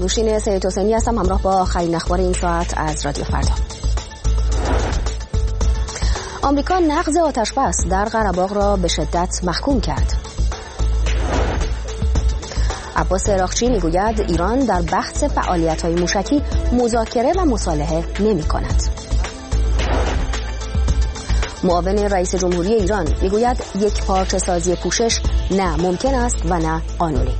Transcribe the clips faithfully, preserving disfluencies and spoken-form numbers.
نوشین سید حسینی هستم، همراه با آخرین اخبار این ساعت از رادیو فردا. آمریکا نقض آتش‌بس در قره‌باغ را به شدت محکوم کرد. عباس عراقچی میگوید ایران در بحث فعالیت‌های موشکی مذاکره و مصالحه نمی‌کند. معاون رئیس جمهوری ایران میگوید یک پارچه سازی پوشش نه ممکن است و نه قانونی.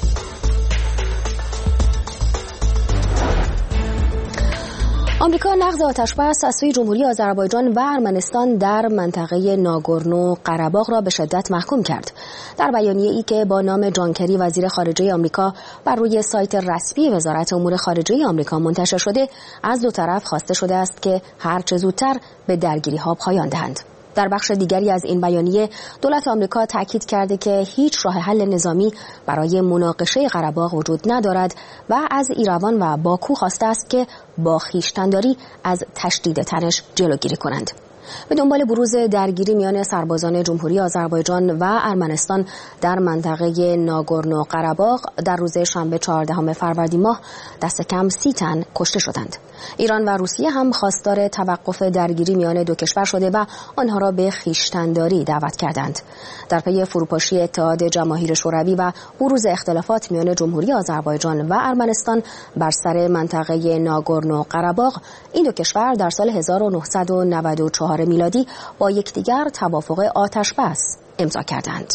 آمریکا نقض آتش‌بس از سوی جمهوری آذربایجان و ارمنستان در منطقه ناگورنو قره‌باغ را به شدت محکوم کرد. در بیانیه‌ای که با نام جان کری وزیر خارجه آمریکا بر روی سایت رسمی وزارت امور خارجه آمریکا منتشر شده، از دو طرف خواسته شده است که هر چه زودتر به درگیری‌ها پایان دهند. در بخش دیگری از این بیانیه دولت آمریکا تاکید کرده که هیچ راه حل نظامی برای مناقشه قره‌باغ وجود ندارد و از ایروان و باکو خواسته است که با خویشتن‌داری از تشدید تنش جلوگیری کنند. به دنبال بروز درگیری میان سربازان جمهوری آذربایجان و ارمنستان در منطقه ناگورنو قره‌باغ در روز شنبه چهاردهم فروردین ماه دست کم سی تن کشته شدند. ایران و روسیه هم خواستار توقف درگیری میان دو کشور شده و آنها را به خویشتن‌داری دعوت کردند. در پی فروپاشی اتحاد جماهیر شوروی و بروز اختلافات میان جمهوری آذربایجان و ارمنستان بر سر منطقه ناگورنو قره‌باغ، این دو کشور در سال هزار و نهصد و نود و چهار میلادی با یکدیگر توافق آتش‌بس امضا کردند.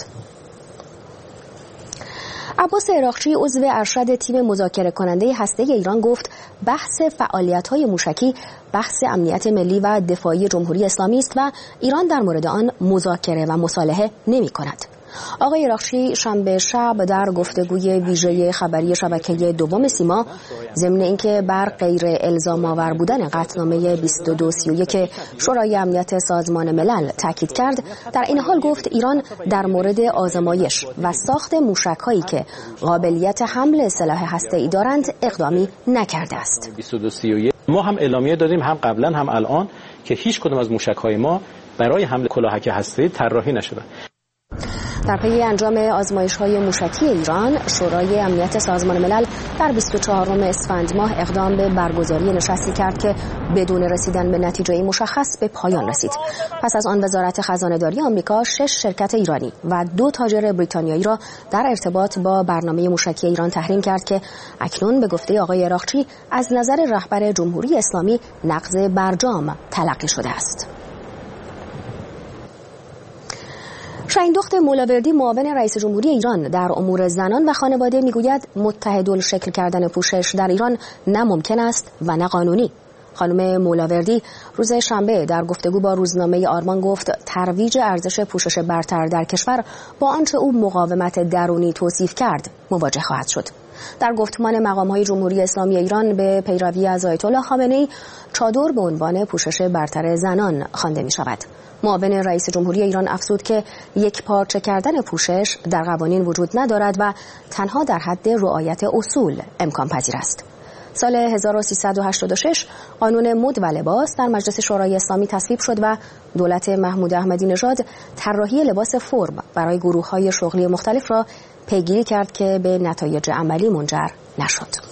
عباس عراقچی عضو ارشد تیم مذاکره کننده هسته‌ای ایران گفت بحث فعالیت‌های موشکی بحث امنیت ملی و دفاعی جمهوری اسلامی است و ایران در مورد آن مذاکره و مصالحه نمی‌کند. آقای عراقچی شنبه شب در گفتگوی ویژه خبری شبکه دوم سیما ضمن اینکه بر غیر الزام آور بودن قطعنامه بیست و دو سی و یک شورای امنیت سازمان ملل تاکید کرد، در این حال گفت ایران در مورد آزمایش و ساخت موشک‌هایی که قابلیت حمل سلاح هسته‌ای دارند اقدامی نکرده است. بیست و دو سی و یک ما هم اعلامیه دادیم، هم قبلا هم الان، که هیچ کدام از موشک‌های ما برای حمل کلاهک هسته‌ای طراحی نشده. در پی انجام آزمایش‌های موشکی ایران، شورای امنیت سازمان ملل در بیست و چهارم اسفند ماه اقدام به برگزاری نشستی کرد که بدون رسیدن به نتیجه مشخص به پایان رسید. پس از آن وزارت خزانه‌داری آمریکا شش شرکت ایرانی و دو تاجر بریتانیایی را در ارتباط با برنامه موشکی ایران تحریم کرد که اکنون به گفته آقای عراقچی از نظر رهبر جمهوری اسلامی نقض برجام تلقی شده است. شاهین-دخت مولاوردی معاون رئیس جمهوری ایران در امور زنان و خانواده میگوید متحدالشکل کردن پوشش در ایران نه ممکن است و نه قانونی. خانم مولاوردی روز شنبه در گفتگو با روزنامه آرمان گفت ترویج ارزش پوشش برتر در کشور با آنچه او مقاومت درونی توصیف کرد مواجه خواهد شد. در گفتمان مقام‌های جمهوری اسلامی ایران به پیروی از آیت الله خامنه‌ای چادر به عنوان پوشش برتر زنان خوانده می‌شود. معاون رئیس جمهوری ایران افزود که یک پارچه کردن پوشش در قوانین وجود ندارد و تنها در حد رعایت اصول امکان پذیر است. سال هزار و سیصد و هشتاد و شش قانون مد و لباس در مجلس شورای اسلامی تصویب شد و دولت محمود احمدی نژاد طراحی لباس فرم برای گروه‌های شغلی مختلف را پیگیری کرد که به نتایج عملی منجر نشد.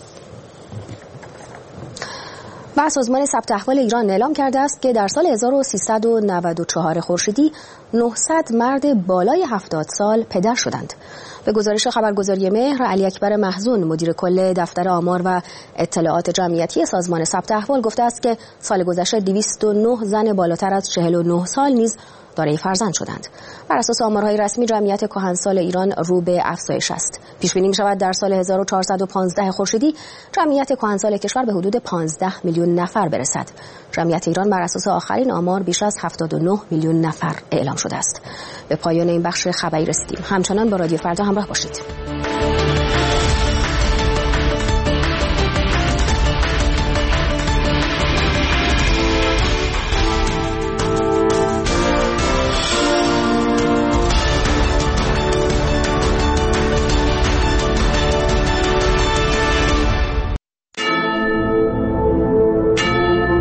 و سازمان ثبت احوال ایران اعلام کرده است که در سال هزار و سیصد و نود و چهار خورشیدی نهصد مرد بالای هفتاد سال پدر شدند. به گزارش خبرگزاری مهر، علی اکبر محزون مدیر کل دفتر آمار و اطلاعات جمعیتی سازمان ثبت احوال گفته است که سال گذشته دویست و نه زن بالاتر از چهل و نه سال نیز دارای فرزند شدند. بر اساس آمارهای رسمی جمعیت کهنسال ایران رو به افزایش است. پیش بینی می‌شود در سال هزار و چهارصد و پانزده خورشیدی جمعیت کهنسال کشور به حدود پانزده میلیون نفر برسد. جمعیت ایران بر اساس آخرین آمار بیش از هفتاد و نه میلیون نفر اعلام شده است. به پایان این بخش خبری رسیدیم. همچنان با رادیو فردا همراه باشید.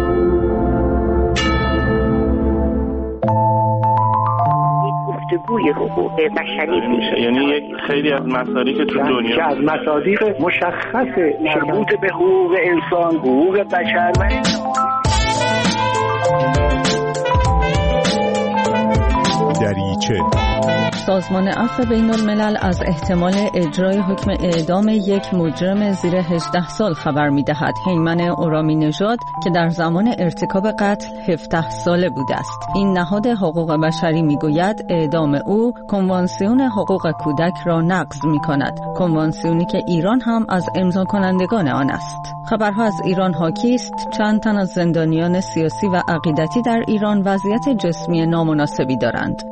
گفتگوی حقوق بشری میشه. یعنی یک خیلی از مصادیق تو دنیا که از مصادیق مشخص مربوط به حقوق انسان، حقوق بشر و دریچه. سازمان عفو بین الملل از احتمال اجرای حکم اعدام یک مجرم زیر هجده سال خبر می‌دهد. هیمن اورامی نژاد که در زمان ارتکاب قتل هفده ساله بوده است. این نهاد حقوق بشری می‌گوید اعدام او کنوانسیون حقوق کودک را نقض می‌کند. کنوانسیونی که ایران هم از امضا کنندگان آن است. خبرها از ایران حاکی است. چند تن از زندانیان سیاسی و عقیدتی در ایران وضعیت جسمی نامناسبی دارند.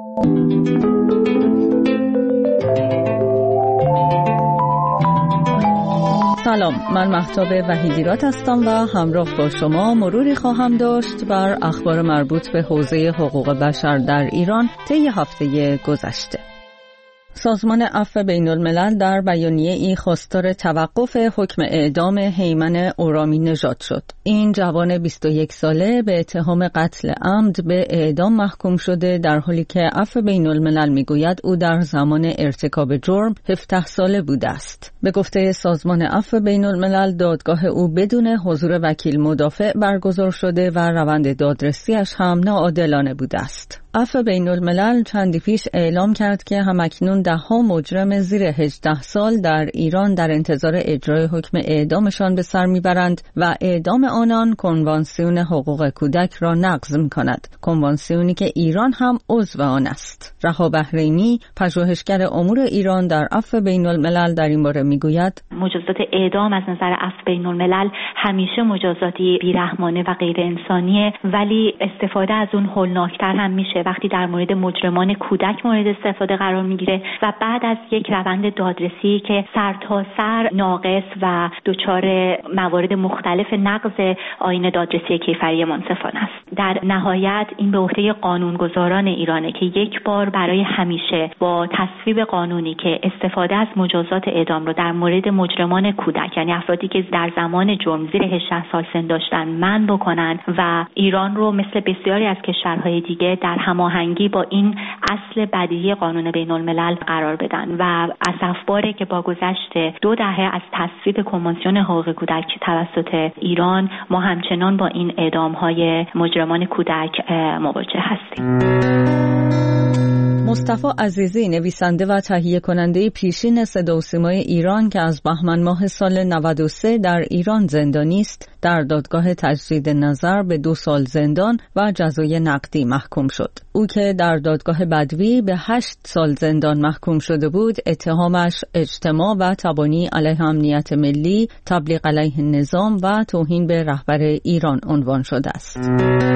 سلام، من مهتاب وحیدیرات هستم و همراه با شما مروری خواهم داشت بر اخبار مربوط به حوزه حقوق بشر در ایران طی هفته گذشته. سازمان عفو بین الملل در بیانیه ای خواستار توقف حکم اعدام هیمن اورامی نژاد شد. این جوان بیست و یک ساله به اتهام قتل عمد به اعدام محکوم شده، در حالی که عفو بین الملل میگوید او در زمان ارتکاب جرم هفده ساله بوده است. به گفته سازمان عفو بین الملل دادگاه او بدون حضور وکیل مدافع برگزار شده و روند دادرسیش هم ناعادلانه بوده است. عفو بین الملل چندی پیش اعلام کرد که همکنون ده ها مجرم زیر هجده سال در ایران در انتظار اجرای حکم اعدامشان به سر میبرند و اعدام آنان کنوانسیون حقوق کودک را نقض میکند. کنوانسیونی که ایران هم عضو آن است. رها بحرینی، پژوهشگر امور ایران در عفو بین الملل در این باره میگوید مجازات اعدام از نظر عفو بین الملل همیشه مجازاتی بیرحمانه و غیر انسانیه، ولی استفاده از اون هولناکتر هم میشه وقتی در مورد مجرمان کودک مورد استفاده قرار میگیره و بعد از یک روند دادرسی که سر تا سر ناقص و دچار موارد مختلف نقض آیین دادرسی کیفری منصفانه است. در نهایت این به عهده قانونگذاران ایرانه که یک بار برای همیشه با تصویب قانونی که استفاده از مجازات اعدام رو در مورد مجرمان کودک، یعنی افرادی که در زمان جرم زیر هجده سال سن داشتن، منع بکنن و ایران رو مثل بسیاری از کشورهای دیگه در هماهنگی با این اصل بدیهی قانون بین الملل قرار بدن و اسفباره که با گذشت دو دهه از تصویب کنوانسیون حقوق کودک توسط ایران ما همچنان با این اعدام‌های مجرمان کودک مواجه هستیم. مصطفی عزیزی، نویسنده و تهیه کننده پیشین صدا و سیمای ایران که از بهمن ماه سال نود و سه در ایران زندانی است، در دادگاه تجدید نظر به دو سال زندان و جزای نقدی محکوم شد. او که در دادگاه بدوی به هشت سال زندان محکوم شده بود، اتهامش اجتماع و تبانی علیه امنیت ملی، تبلیغ علیه نظام و توهین به رهبر ایران عنوان شده است.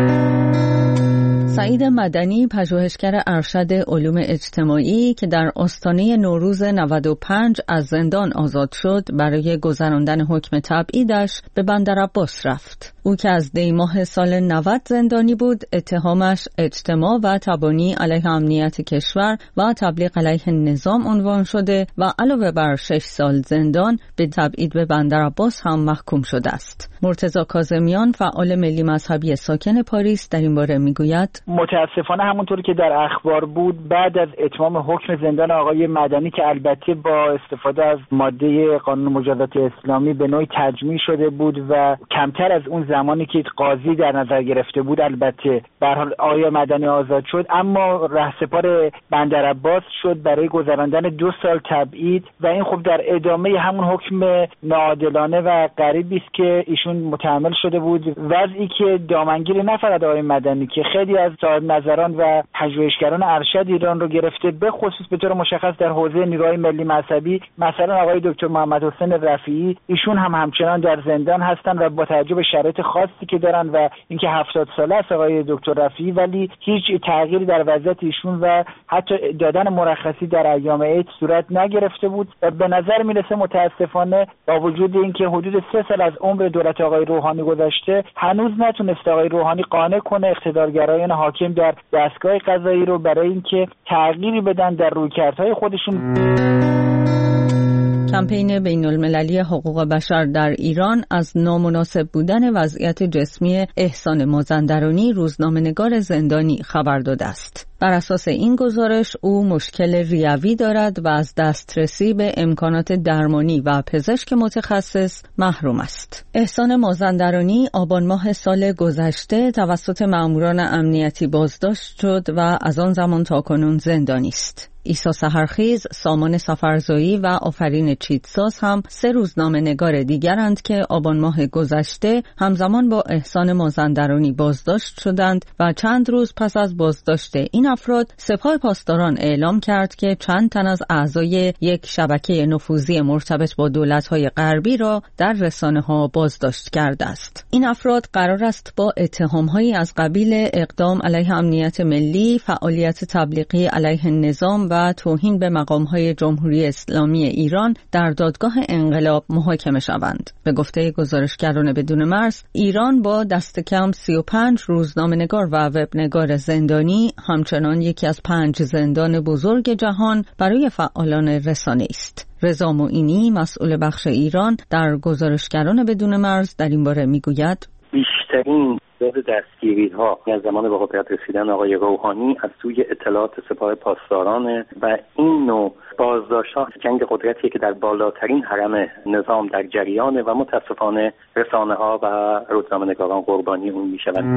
سعید مدنی، پژوهشگر ارشد علوم اجتماعی که در آستانه نوروز نود و پنج از زندان آزاد شد، برای گذراندن حکم تبعیدش به بندرعباس رفت. او که از دی ماه سال نود زندانی بود، اتهامش اجتماع و تبانی علیه امنیت کشور و تبلیغ علیه نظام عنوان شده و علاوه بر شش سال زندان به تبعید به بندرعباس هم محکوم شده است. مرتضی کاظمیان، فعال ملی مذهبی ساکن پاریس، در این باره میگوید متاسفانه همونطور که در اخبار بود، بعد از اتمام حکم زندان آقای مدنی که البته با استفاده از ماده قانون مجازات اسلامی به نوعی تجمیع شده بود و کمتر از اون زمانی که قاضی در نظر گرفته بود، البته به هر حال آقای مدنی آزاد شد، اما رهسپار بندرعباس شد برای گذراندن دو سال تبعید و این خب در ادامه همون حکم ناعادلانه و غریبی است که ایشون متحمل شده بود، وضعی که دامنگیر نه فقط آقای مدنی که خیلی از صاحب نظران و پژوهشگران ارشد ایران رو گرفته، به خصوص به طور مشخص در حوزه نیروهای ملی مذهبی، مثلا آقای دکتر محمد حسین رفیعی، ایشون هم همچنان در زندان هستن و با توجه به شرایط خاصی که دارن و اینکه هفتاد ساله است آقای دکتر رفیعی، ولی هیچ تغییری در وضعیت ایشون و حتی دادن مرخصی در ایام عید صورت نگرفته بود و به نظر میرسه متاسفانه با وجود اینکه حدود سه سال از عمر دولت آقای روحانی گذشته، هنوز نتونسته آقای روحانی قانع کنه اقتدارگرایان حاکم در دستگاه قضایی رو برای اینکه تغییری بدن در رویکردهای خودشون. کمپین بین المللی حقوق بشر در ایران از نامناسب بودن وضعیت جسمی احسان مازندرانی، روزنامه‌نگار زندانی، خبر داده است. بر اساس این گزارش او مشکل ریوی دارد و از دسترسی به امکانات درمانی و پزشک متخصص محروم است. احسان مازندرانی آبان ماه سال گذشته توسط ماموران امنیتی بازداشت شد و از آن زمان تاکنون زندانی است. عیسی سحرخیز، سامان سفرزایی و آفرین چیتساز هم سه روزنامه‌نگار دیگرند که آبان ماه گذشته همزمان با احسان مازندرانی بازداشت شدند و چند روز پس از بازداشت این افراد سپاه پاسداران اعلام کرد که چند تن از اعضای یک شبکه نفوذی مرتبط با دولت‌های غربی را در رسانه‌ها بازداشت کرده است. این افراد قرار است با اتهام‌هایی از قبیل اقدام علیه امنیت ملی، فعالیت تبلیغی علیه نظام و توهین به مقام‌های جمهوری اسلامی ایران در دادگاه انقلاب محاکمه شوند. به گفته گزارشگران بدون مرز، ایران با دست کم سی و پنج روزنامه‌نگار و وبنگار زندانی همچنان یکی از پنج زندان بزرگ جهان برای فعالان رسانه است. رضا معینی، مسئول بخش ایران در گزارشگران بدون مرز، در این باره میگوید: بیشترین تعداد دستگیری‌ها از زمان به قدرت رسیدن آقای روحانی از سوی اطلاعات سپاه پاسداران و این نوع بازداشت‌ها جنگ قدرتیه که در بالاترین حرم نظام در جریانه و متاسفانه رسانه‌ها و روزنامه‌نگاران قربانی اون میشوند.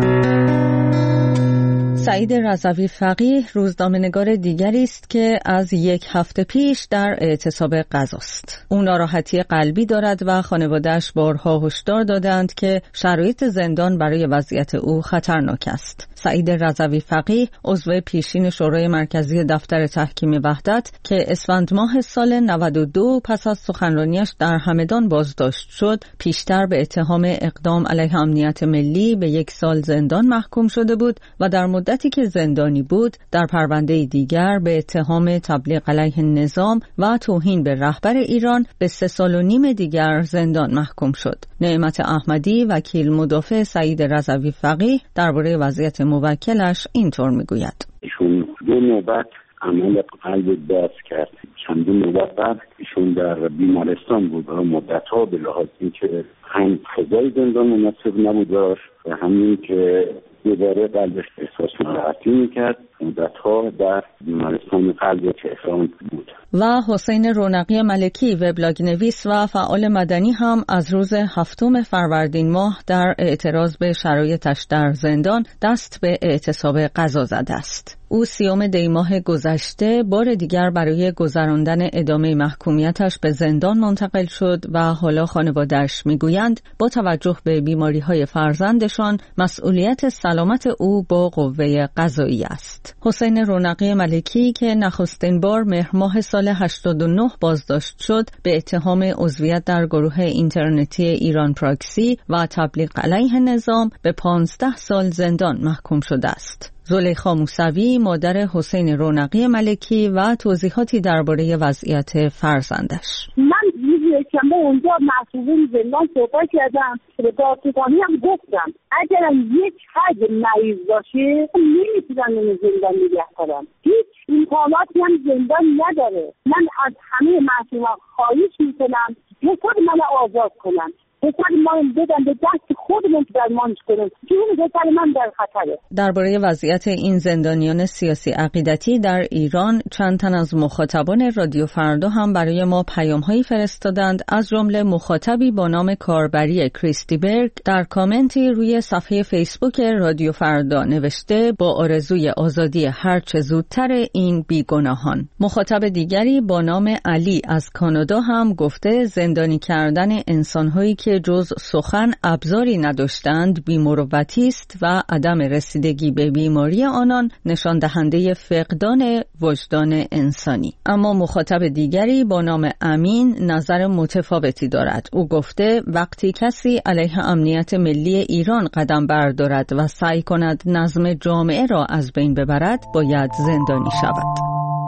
سعید رضوی فقیه روزنامه‌نگار دیگری است که از یک هفته پیش در اعتصاب غذاست. او ناراحتی قلبی دارد و خانواده‌اش بارها هشدار دادند که شرایط زندان برای وضعیت او خطرناک است. سعید رضوی فقیه عضو پیشین شورای مرکزی دفتر تحکیم وحدت که اسفند ماه سال نود و دو پس از سخنرانیش در همدان بازداشت شد، پیشتر به اتهام اقدام علیه امنیت ملی به یک سال زندان محکوم شده بود و در مدتی که زندانی بود در پرونده دیگر به اتهام تبلیغ علیه نظام و توهین به رهبر ایران به سه سال و نیم دیگر زندان محکوم شد. نعمت احمدی، وکیل مدافع سعید رضوی فقیه، درباره وضعیت موکلش اینطور میگوید: ایشون دو نوبت عمل قلب باز کرد. چندین نوبت بعد ایشون در بیمارستان بود و مدت‌ها به لحاظ اینکه هم فضای زندان مناسب نبود و همین که دوباره قلبش احساس ناراحتی میکرد، مدت‌ها در بیمارستان قلب تهران بود. و حسین رونقی ملکی، وبلاگ نویس و فعال مدنی، هم از روز هفتم فروردین ماه در اعتراض به شرایطش در زندان دست به اعتصاب غذا زده است. او سیوم دی ماه گذشته بار دیگر برای گذراندن ادامه محکومیتش به زندان منتقل شد و حالا خانواده‌اش میگویند با توجه به بیماری‌های فرزندشان مسئولیت سلامت او با قوه قضایی است. حسین رونقی ملکی که نخستین بار مهر ماه سال هشتاد و نه بازداشت شد به اتهام عضویت در گروه اینترنتی ایران پراکسی و تبلیغ علیه نظام به پانزده سال زندان محکوم شده است. زلیخا موسوی، مادر حسین رونقی ملکی، و توضیحاتی درباره وضعیت فرزندش. من روز شنبه اونجا مسئولین زندان صحبت کردم، به دادستانی هم گفتم اگر یک حد مریض باشه نمیتونن اون زندان نگه دارن. هیچ امکاناتی هم زندان نداره. من از همه مسئولان خواهش میکنم که خود من آزاد کنن، بسیار ما بدن به دست خودمون درمانش کنیم. جون بسیار من در خطره. درباره وضعیت این زندانیان سیاسی عقیدتی در ایران چند تن از مخاطبان رادیو فردا هم برای ما پیام‌هایی فرستادند، از جمله مخاطبی با نام کاربری کریستی برگ در کامنتی روی صفحه فیسبوک رادیو فردا نوشته با آرزوی آزادی هر چه زودتر این بیگناهان. مخاطب دیگری با نام علی از کانادا هم گفته زندانی کردن انسان‌هایی که جز سخن ابزاری نداشتند بی‌مروتی است و عدم رسیدگی به بیماری آنان نشان دهنده فقدان وجدان انسانی. اما مخاطب دیگری با نام امین نظر متفاوتی دارد. او گفته وقتی کسی علیه امنیت ملی ایران قدم بردارد و سعی کند نظم جامعه را از بین ببرد باید زندانی شود.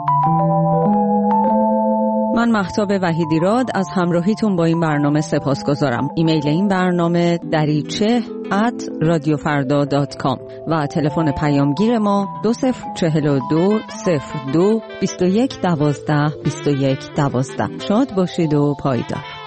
من مهتاب وحیدیراد از همراهیتون با این برنامه سپاسگزارم. ایمیل این برنامه دریچه ات رادیو فردا دات کام و تلفن پیامگیر ما دو صفر چهل و دو صفر دو بیست و یک دوازده بیست و یک دوازده. شاد باشید و پایدار.